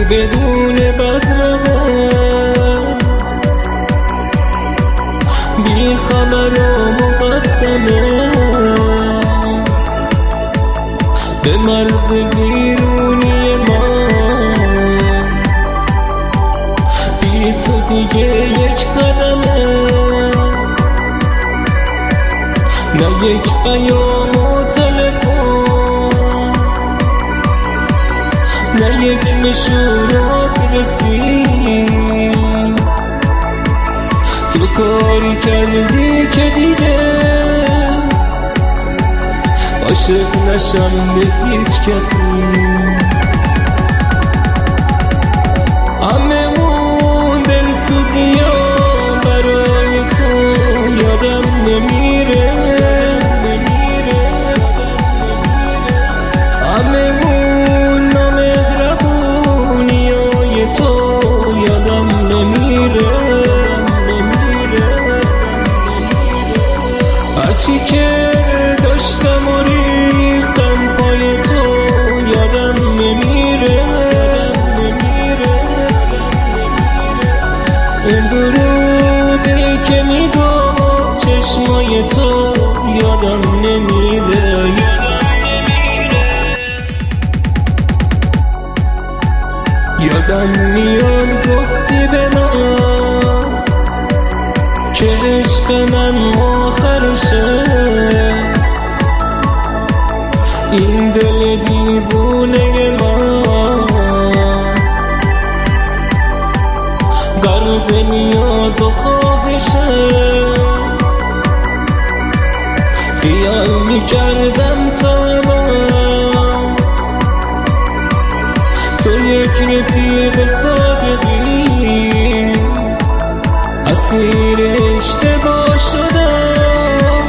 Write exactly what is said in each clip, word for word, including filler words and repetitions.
بدون بدرقه، بی خبر و مقدمه، به مرز بیرونی ما، بی تو دیگه یک قدمه، نه یک پیام و تلفن، نه یک نشون و آدرسی. تو کاری کردی که دیگه عاشق نشم به هیچ کسی. همه اون دلسوزی ها برای تو یادم نمیره، همه اون نامهربونی های تو یادم نمیره. هرچی که داشتم و ریختم پای تو یادم نمیره. اون درودی که میگفت چشمای تو یادم نمیره. یادم میاد گفتی به من که عشق من آخرشه، این دل دیوونه من غرق نیاز و خواهشه. خیال میکردم تا من تو یک رفیق صادقی، اسیر اشتباه شدم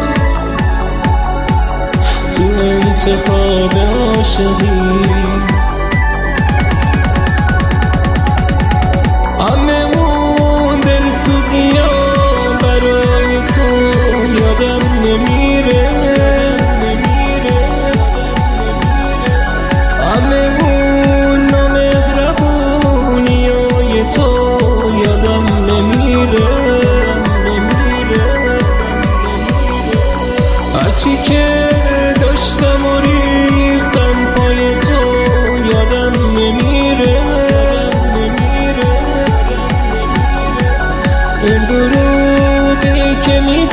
تو انتخاب عاشقی. همه اون دلسوزی ها برای تو یادم نمیره، همه اون نامهربونی های تو یادم نمیره. هرچی که داشتم و ریختم پای تو یادم نمیره. این درودی که می